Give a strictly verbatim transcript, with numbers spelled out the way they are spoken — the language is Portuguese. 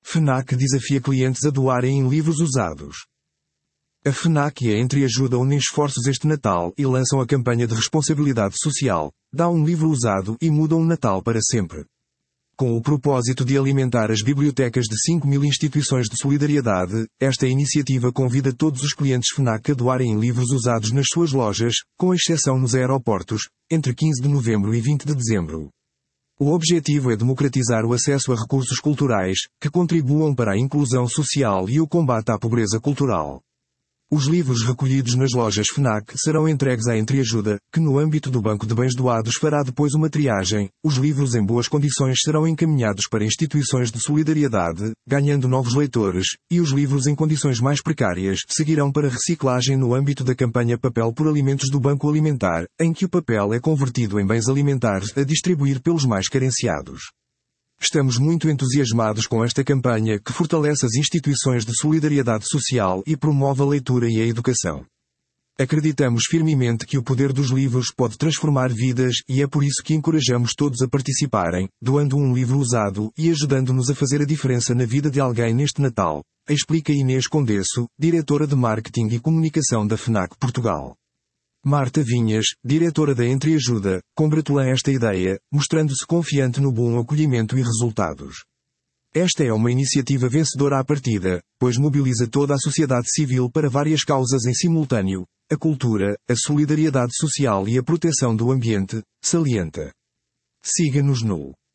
FNAC desafia clientes a doarem em livros usados. A FNAC e a Entreajuda unem esforços este Natal e lançam a campanha de responsabilidade social, dá um livro usado e muda um Natal para sempre. Com o propósito de alimentar as bibliotecas de cinco mil instituições de solidariedade, esta iniciativa convida todos os clientes FNAC a doarem livros usados nas suas lojas, com exceção nos aeroportos, entre quinze de novembro e vinte de dezembro. O objetivo é democratizar o acesso a recursos culturais, que contribuam para a inclusão social e o combate à pobreza cultural. Os livros recolhidos nas lojas FNAC serão entregues à Entreajuda, que no âmbito do Banco de Bens Doados fará depois uma triagem. Os livros em boas condições serão encaminhados para instituições de solidariedade, ganhando novos leitores, e os livros em condições mais precárias seguirão para reciclagem no âmbito da campanha Papel por Alimentos do Banco Alimentar, em que o papel é convertido em bens alimentares a distribuir pelos mais carenciados. Estamos muito entusiasmados com esta campanha que fortalece as instituições de solidariedade social e promove a leitura e a educação. Acreditamos firmemente que o poder dos livros pode transformar vidas e é por isso que encorajamos todos a participarem, doando um livro usado e ajudando-nos a fazer a diferença na vida de alguém neste Natal, explica Inês Condesso, diretora de Marketing e Comunicação da FNAC Portugal. Marta Vinhas, diretora da Entreajuda, congratula esta ideia, mostrando-se confiante no bom acolhimento e resultados. Esta é uma iniciativa vencedora à partida, pois mobiliza toda a sociedade civil para várias causas em simultâneo: a cultura, a solidariedade social e a proteção do ambiente, salienta. Siga-nos no